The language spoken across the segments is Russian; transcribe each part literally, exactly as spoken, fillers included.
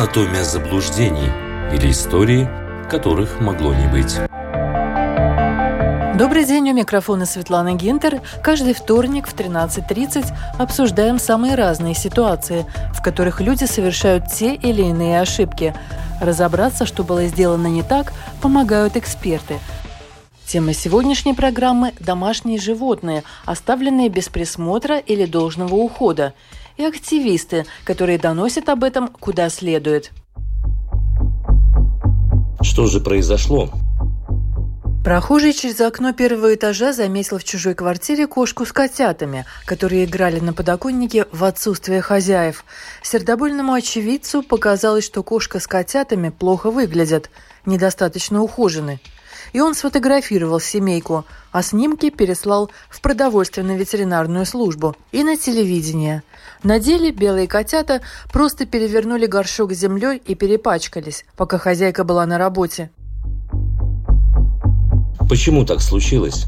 анатомия заблуждений или истории, которых могло не быть. Добрый день, у микрофона Светлана Гинтер. Каждый вторник в тринадцать тридцать обсуждаем самые разные ситуации, в которых люди совершают те или иные ошибки. Разобраться, что было сделано не так, помогают эксперты. Тема сегодняшней программы – домашние животные, оставленные без присмотра или должного ухода, и активисты, которые доносят об этом куда следует. Что же произошло? Прохожий через окно первого этажа заметил в чужой квартире кошку с котятами, которые играли на подоконнике в отсутствие хозяев. Сердобольному очевидцу показалось, что кошка с котятами плохо выглядят, недостаточно ухожены. И он сфотографировал семейку, а снимки переслал в продовольственную ветеринарную службу и на телевидение. На деле белые котята просто перевернули горшок с землей и перепачкались, пока хозяйка была на работе. Почему так случилось?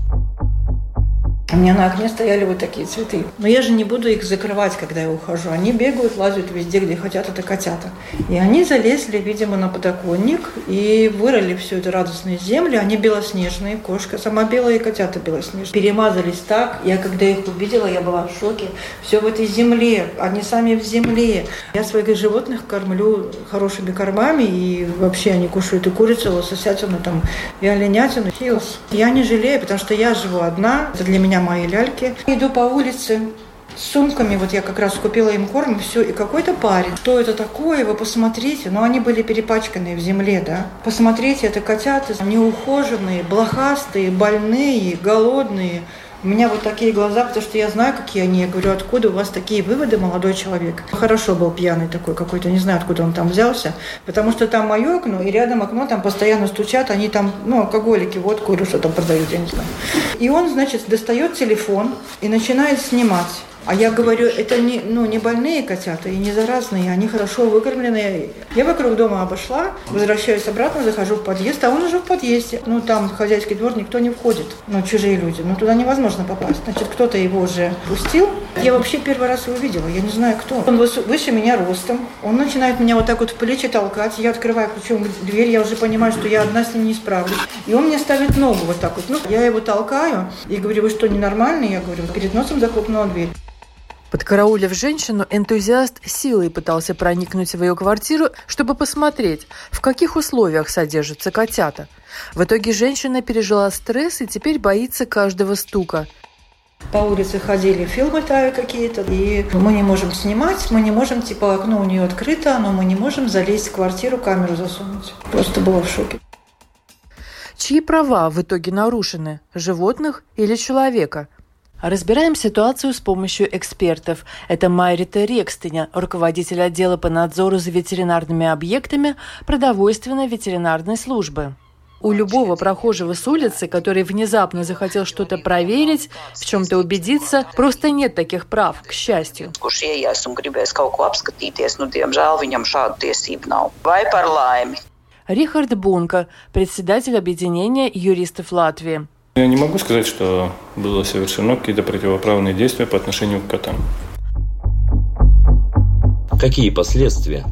У меня на окне стояли вот такие цветы. Но я же не буду их закрывать, когда я ухожу. Они бегают, лазят везде, где хотят, это котята. И они залезли, видимо, на подоконник и вырыли всю эту радостную землю. Они белоснежные, кошка сама белая и котята белоснежные. Перемазались так. Я когда их увидела, я была в шоке. Все в этой земле, они сами в земле. Я своих животных кормлю хорошими кормами. И вообще они кушают и курицу, и лососятину, там, и оленятину. Я не жалею, потому что я живу одна. Это для меня мои ляльки. Иду по улице с сумками, вот я как раз купила им корм, все, и какой-то парень. Что это такое? Вы посмотрите. Но они были перепачканные в земле, да. Посмотрите, это котята неухоженные, блохастые, больные, голодные. У меня вот такие глаза, потому что я знаю, какие они. Я говорю, откуда у вас такие выводы, молодой человек? Хорошо был пьяный такой какой-то, не знаю, откуда он там взялся. Потому что там мое окно, и рядом окно, там постоянно стучат, они там, ну, алкоголики, водку или что там продают, я не знаю. И он, значит, достает телефон и начинает снимать. А я говорю, это не, ну, не больные котята и не заразные, они хорошо выкормленные. Я вокруг дома обошла, возвращаюсь обратно, захожу в подъезд, а он уже в подъезде. Ну, там в хозяйский двор никто не входит, ну, чужие люди, ну, туда невозможно попасть. Значит, кто-то его уже пустил. Я вообще первый раз его видела, я не знаю кто. Он выше меня ростом, он начинает меня вот так вот в плечи толкать, я открываю ключом дверь, я уже понимаю, что я одна с ним не справлюсь. И он мне ставит ногу вот так вот. Ну, я его толкаю и говорю, вы что, ненормальные? Я говорю, перед носом захлопнула дверь. Подкараулив женщину, энтузиаст силой пытался проникнуть в ее квартиру, чтобы посмотреть, в каких условиях содержатся котята. В итоге женщина пережила стресс и теперь боится каждого стука. По улице ходили, фильмы какие-то, и мы не можем снимать, мы не можем, типа, окно у нее открыто, но мы не можем залезть в квартиру, камеру засунуть. Просто была в шоке. Чьи права в итоге нарушены? Животных или человека? Разбираем ситуацию с помощью экспертов. Это Майрита Рекстеня, руководитель отдела по надзору за ветеринарными объектами продовольственной ветеринарной службы. У любого прохожего с улицы, который внезапно захотел что-то проверить, в чем-то убедиться, просто нет таких прав, к счастью. Рихард Бунка, председатель объединения юристов Латвии. Я не могу сказать, что было совершено какие-то противоправные действия по отношению к котам. Какие последствия?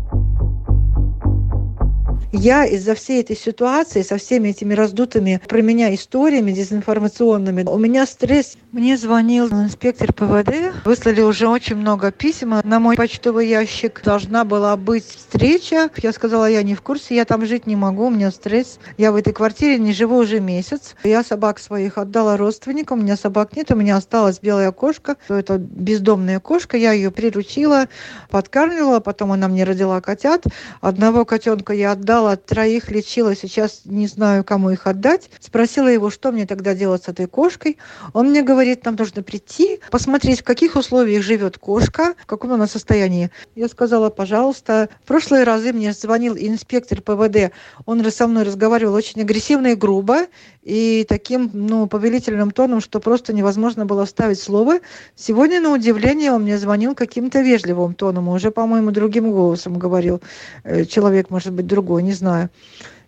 Я из-за всей этой ситуации, со всеми этими раздутыми про меня историями дезинформационными, у меня стресс. Мне звонил инспектор ПВД, выслали уже очень много писем на мой почтовый ящик. Должна была быть встреча. Я сказала, я не в курсе, я там жить не могу, у меня стресс. Я в этой квартире не живу уже месяц. Я собак своих отдала родственникам, у меня собак нет, у меня осталась белая кошка. Это бездомная кошка, я ее приручила, подкармливала, потом она мне родила котят. Одного котенка я отдала, троих лечила, сейчас не знаю, кому их отдать. Спросила его, что мне тогда делать с этой кошкой. Он мне говорит, нам нужно прийти, посмотреть, в каких условиях живет кошка, в каком она состоянии. Я сказала, пожалуйста. В прошлые разы мне звонил инспектор ПВД. Он со мной разговаривал очень агрессивно и грубо, и таким, ну, повелительным тоном, что просто невозможно было вставить слово. Сегодня, на удивление, он мне звонил каким-то вежливым тоном, уже, по-моему, другим голосом говорил. Человек, может быть, другой, не знаю.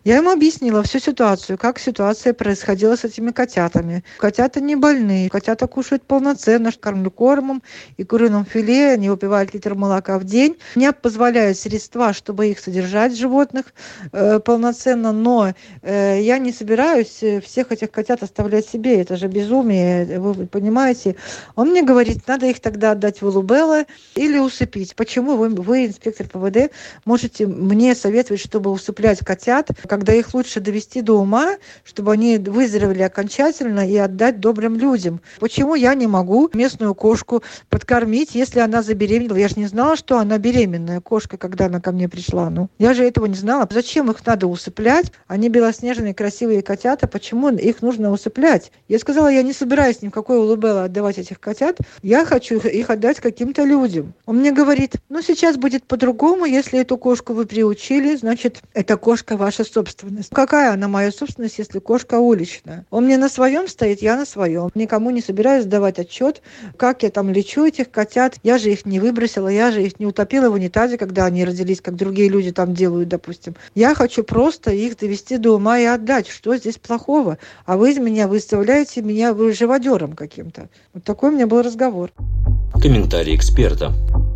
Я ему объяснила всю ситуацию, как ситуация происходила с этими котятами. Котята не больные, котята кушают полноценно, кормлю кормом и куриным филе, они выпивают литр молока в день. Мне позволяют средства, чтобы их содержать, животных, э, полноценно, но э, я не собираюсь всех этих котят оставлять себе, это же безумие, вы понимаете. Он мне говорит, надо их тогда отдать в Улубелло или усыпить. Почему вы, вы, инспектор ПВД, можете мне советовать, чтобы усыплять котят, когда их лучше довести до ума, чтобы они выздоровели окончательно и отдать добрым людям? Почему я не могу местную кошку подкормить, если она забеременела? Я же не знала, что она беременная кошка, когда она ко мне пришла. Ну, я же этого не знала. Зачем их надо усыплять? Они белоснежные, красивые котята. Почему их нужно усыплять? Я сказала, я не собираюсь ни в какой Улубелло отдавать этих котят. Я хочу их отдать каким-то людям. Он мне говорит, ну, сейчас будет по-другому. Если эту кошку вы приучили, значит, эта кошка ваша собственность. Какая она моя собственность, если кошка уличная? Он мне на своем стоит, я на своем. Никому не собираюсь давать отчет, как я там лечу этих котят. Я же их не выбросила, я же их не утопила в унитазе, когда они родились, как другие люди там делают, допустим. Я хочу просто их довести до ума и отдать. Что здесь плохого? А вы из меня выставляете меня вы живодером каким-то. Вот такой у меня был разговор. Комментарий эксперта.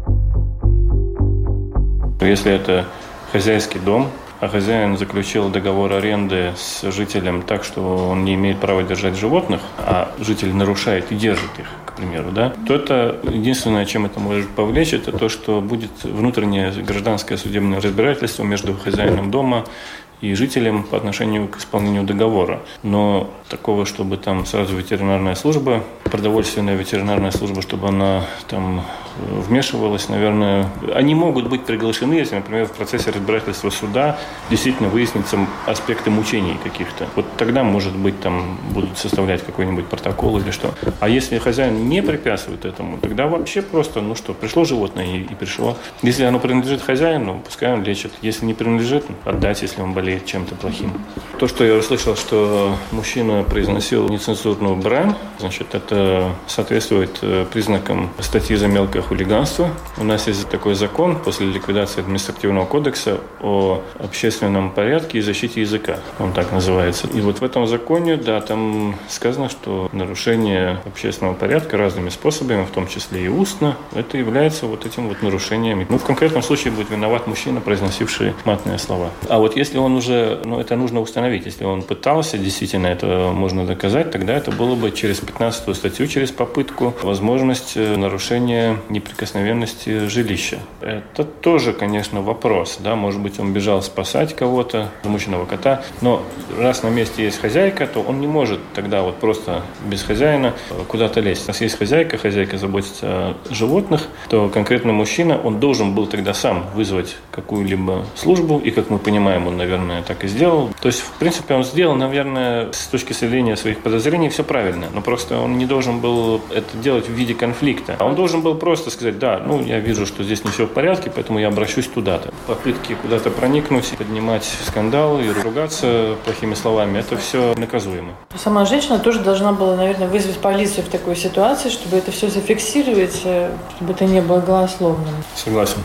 Если это хозяйский дом, а хозяин заключил договор аренды с жителем так, что он не имеет права держать животных, а житель нарушает и держит их, к примеру, да, то это единственное, чем это может повлечь, это то, что будет внутреннее гражданское судебное разбирательство между хозяином дома и жителям по отношению к исполнению договора. Но такого, чтобы там сразу ветеринарная служба, продовольственная ветеринарная служба, чтобы она там вмешивалась, наверное, они могут быть приглашены, если, например, в процессе разбирательства суда действительно выяснится аспекты мучений каких-то. Вот тогда, может быть, там будут составлять какой-нибудь протокол или что. А если хозяин не препятствует этому, тогда вообще просто, ну что, пришло животное и, и пришло. Если оно принадлежит хозяину, пускай он лечит. Если не принадлежит, отдать, если он болеет чем-то плохим. То, что я услышал, что мужчина произносил нецензурную брань, значит, это соответствует признакам статьи за мелкое хулиганство. У нас есть такой закон после ликвидации административного кодекса о общественном порядке и защите языка. Он так называется. И вот в этом законе, да, там сказано, что нарушение общественного порядка разными способами, в том числе и устно, это является вот этим вот нарушением. Ну, в конкретном случае будет виноват мужчина, произносивший матные слова. А вот если он уже, ну, это нужно установить, если он пытался, действительно, это можно доказать, тогда это было бы через пятнадцатую статью, через попытку, возможность нарушения неприкосновенности жилища. Это тоже, конечно, вопрос, да, может быть, он бежал спасать кого-то, замученного кота, но раз на месте есть хозяйка, то он не может тогда вот просто без хозяина куда-то лезть. У нас есть хозяйка, хозяйка заботится о животных, то конкретно мужчина, он должен был тогда сам вызвать какую-либо службу, и, как мы понимаем, он, наверное, так и сделал. То есть, в принципе, он сделал, наверное, с точки зрения своих подозрений все правильно, но просто он не должен был это делать в виде конфликта. Он должен был просто сказать, да, ну, я вижу, что здесь не все в порядке, поэтому я обращусь туда-то. Попытки куда-то проникнуть, поднимать скандал и ругаться плохими словами, это все наказуемо. Сама женщина тоже должна была, наверное, вызвать полицию в такой ситуации, чтобы это все зафиксировать, чтобы это не было голословным. Согласен.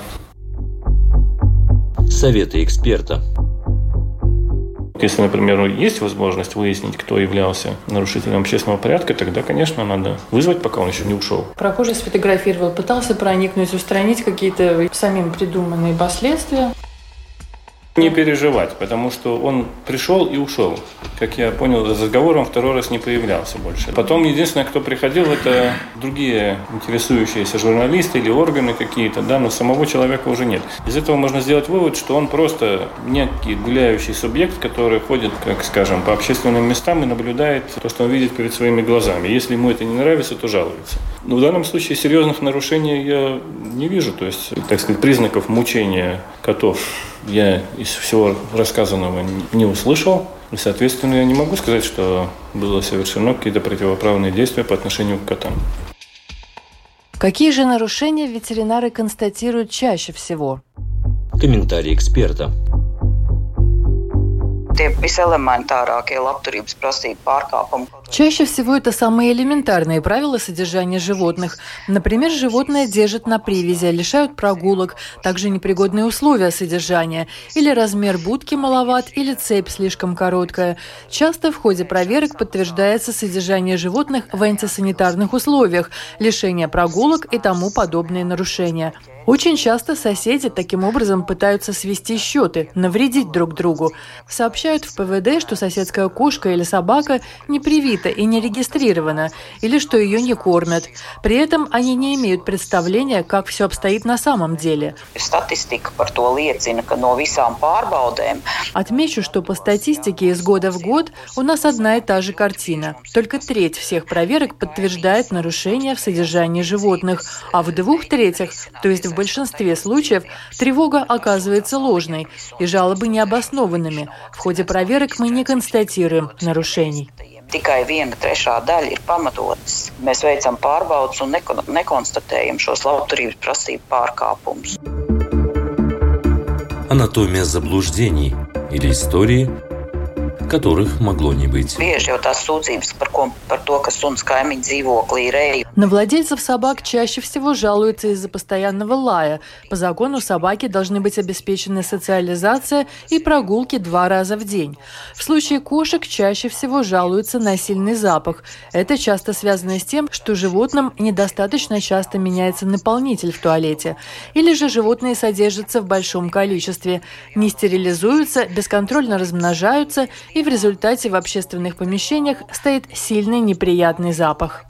Советы эксперта. Если, например, есть возможность выяснить, кто являлся нарушителем общественного порядка, тогда, конечно, надо вызвать, пока он еще не ушел. Прохожий сфотографировал, пытался проникнуть, устранить какие-то самим придуманные последствия. Не переживать, потому что он пришел и ушел. Как я понял, за разговором второй раз не появлялся больше. Потом единственное, кто приходил, это другие интересующиеся журналисты или органы какие-то, да, но самого человека уже нет. Из этого можно сделать вывод, что он просто некий гуляющий субъект, который ходит, как скажем, по общественным местам и наблюдает то, что он видит перед своими глазами. Если ему это не нравится, то жалуется. Но в данном случае серьезных нарушений я не вижу, то есть, так сказать, признаков мучения котов я из всего рассказанного не услышал. И, соответственно, я не могу сказать, что было совершено какие-то противоправные действия по отношению к котам. Какие же нарушения ветеринары констатируют чаще всего? Комментарий эксперта. Чаще всего это самые элементарные правила содержания животных. Например, животное держат на привязи, лишают прогулок, также непригодные условия содержания, или размер будки маловат, или цепь слишком короткая. Часто в ходе проверок подтверждается содержание животных в антисанитарных условиях, лишение прогулок и тому подобные нарушения. Очень часто соседи таким образом пытаются свести счеты, навредить друг другу. Сообщают в ПВД, что соседская кошка или собака не привита и не регистрирована, или что ее не кормят. При этом они не имеют представления, как все обстоит на самом деле. Отмечу, что по статистике из года в год у нас одна и та же картина. Только треть всех проверок подтверждает нарушения в содержании животных, а в двух третях, то есть в В большинстве случаев тревога оказывается ложной и жалобы необоснованными. В ходе проверок мы не констатируем нарушений. Tikai viena trešā daļa ir pamatotas. Mēs veicam pārbaudas un nekonstatējam šos labturības prasību pārkāpumus. Анатомия заблуждений или истории, которых могло не быть. На владельцев собак чаще всего жалуются из-за постоянного лая. По закону собаки должны быть обеспечены социализация и прогулки два раза в день. В случае кошек чаще всего жалуются на сильный запах. Это часто связано с тем, что животным недостаточно часто меняется наполнитель в туалете. Или же животные содержатся в большом количестве, не стерилизуются, бесконтрольно размножаются, и в результате в общественных помещениях стоит сильный неприятный запах.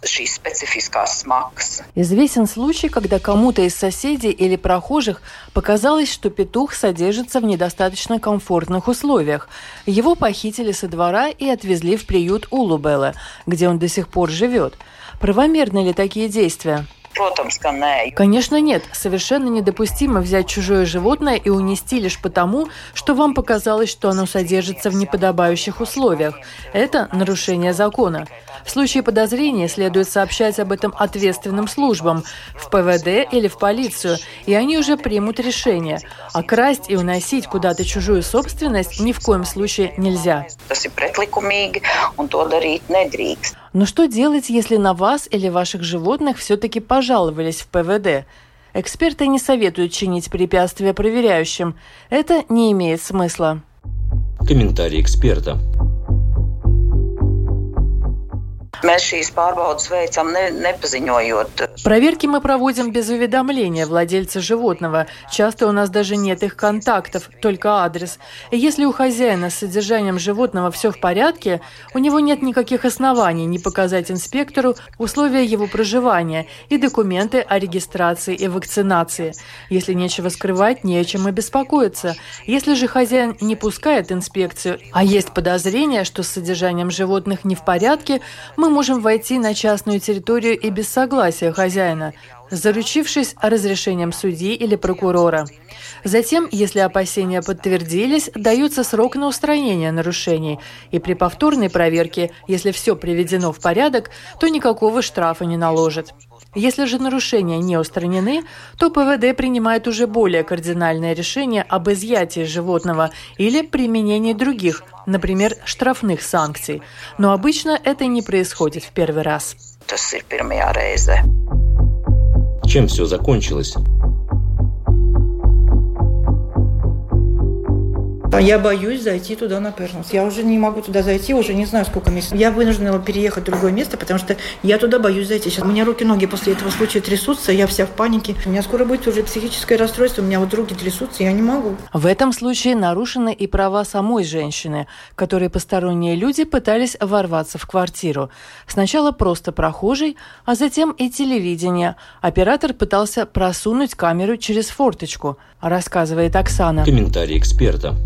Известен случай, когда кому-то из соседей или прохожих показалось, что петух содержится в недостаточно комфортных условиях. Его похитили со двора и отвезли в приют Улубеле, где он до сих пор живет. Правомерны ли такие действия? Конечно, нет. Совершенно недопустимо взять чужое животное и унести лишь потому, что вам показалось, что оно содержится в неподобающих условиях. Это нарушение закона. В случае подозрения следует сообщать об этом ответственным службам, в ПВД или в полицию, и они уже примут решение. А красть и уносить куда-то чужую собственность ни в коем случае нельзя. Но что делать, если на вас или ваших животных все-таки пожаловались в ПВД? Эксперты не советуют чинить препятствия проверяющим. Это не имеет смысла. Комментарий эксперта. Проверки мы проводим без уведомления владельца животного. Часто у нас даже нет их контактов, только адрес. И если у хозяина с содержанием животного все в порядке, у него нет никаких оснований не показать инспектору условия его проживания и документы о регистрации и вакцинации. Если нечего скрывать, не о чем и беспокоиться. Если же хозяин не пускает инспекцию, а есть подозрение, что с содержанием животных не в порядке, мы можем войти на частную территорию и без согласия хозяина, заручившись разрешением судьи или прокурора. Затем, если опасения подтвердились, дается срок на устранение нарушений. И при повторной проверке, если все приведено в порядок, то никакого штрафа не наложат. Если же нарушения не устранены, то ПВД принимает уже более кардинальное решение об изъятии животного или применении других, например, штрафных санкций. Но обычно это не происходит в первый раз. Чем все закончилось? Я боюсь зайти туда на Пернус. Я уже не могу туда зайти, уже не знаю, сколько месяцев. Я вынуждена переехать в другое место, потому что я туда боюсь зайти. Сейчас у меня руки-ноги после этого случая трясутся, я вся в панике. У меня скоро будет уже психическое расстройство, у меня вот руки трясутся, я не могу. В этом случае нарушены и права самой женщины, которые посторонние люди пытались ворваться в квартиру. Сначала просто прохожий, а затем и телевидение. Оператор пытался просунуть камеру через форточку, рассказывает Оксана. Комментарий эксперта.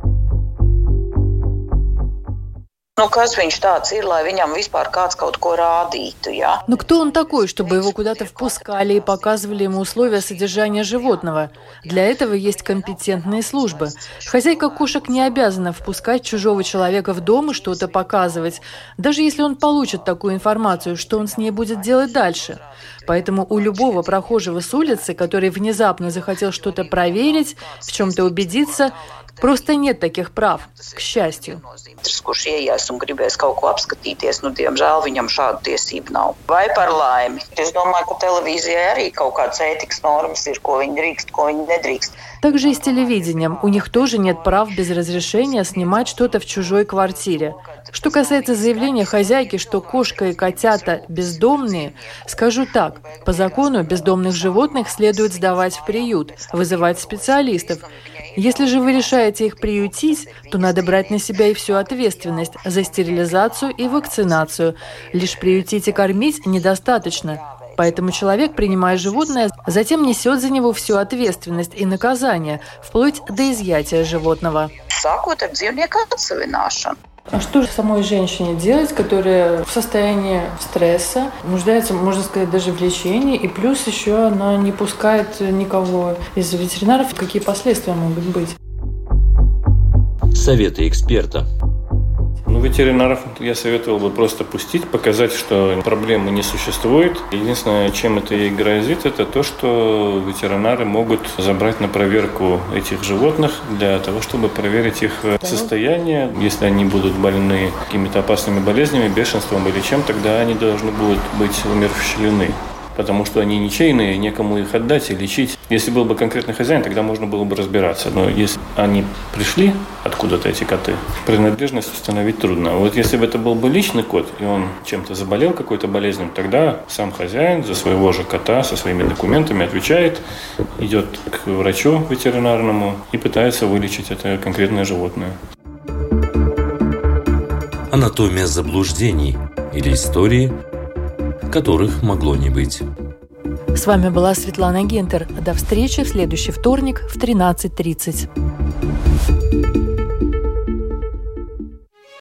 Ну, kas viņš tāds ir, lai viņam vispār kāds kaut ko rādītu, ja? Но кто он такой, чтобы его куда-то впускали и показывали ему условия содержания животного? Для этого есть компетентные службы. Хозяйка кошек не обязана впускать чужого человека в дом и что-то показывать, даже если он получит такую информацию, что он с ней будет делать дальше. Поэтому у любого прохожего с улицы, который внезапно захотел что-то проверить, в чем-то убедиться, просто нет таких прав, к счастью. Kurš ieies un gribēs kaut ko apskatīties, nu, diemžēl viņam šādu tiesību nav. Vai par laimi? Es domāju, ka televīzijai arī kaut kādas ētikas normas ir, ko viņi drīkst, ko viņi nedrīkst. Также и с телевидением. У них тоже нет прав без разрешения снимать что-то в чужой квартире. Что касается заявления хозяйки, что кошка и котята бездомные, скажу так. По закону бездомных животных следует сдавать в приют, вызывать специалистов. Если же вы решаете их приютить, то надо брать на себя и всю ответственность за стерилизацию и вакцинацию. Лишь приютить и кормить недостаточно. Поэтому человек, принимая животное, затем несет за него всю ответственность и наказание, вплоть до изъятия животного. А что же самой женщине делать, которая в состоянии стресса, нуждается, можно сказать, даже в лечении, и плюс еще она не пускает никого из ветеринаров? Какие последствия могут быть? Советы эксперта. Ну, ветеринаров я советовал бы просто пустить, показать, что проблемы не существует. Единственное, чем это ей грозит, это то, что ветеринары могут забрать на проверку этих животных для того, чтобы проверить их состояние. Если они будут больны какими-то опасными болезнями, бешенством или чем, тогда они должны будут быть умерщвлены. Потому что они ничейные, некому их отдать и лечить. Если был бы конкретный хозяин, тогда можно было бы разбираться. Но если они пришли откуда-то, эти коты, принадлежность установить трудно. Вот если бы это был бы личный кот, и он чем-то заболел, какой-то болезнью, тогда сам хозяин за своего же кота со своими документами отвечает, идет к врачу ветеринарному и пытается вылечить это конкретное животное. Анатомия заблуждений или истории, которых могло не быть. С вами была Светлана Гентер. До встречи в следующий вторник в тринадцать тридцать.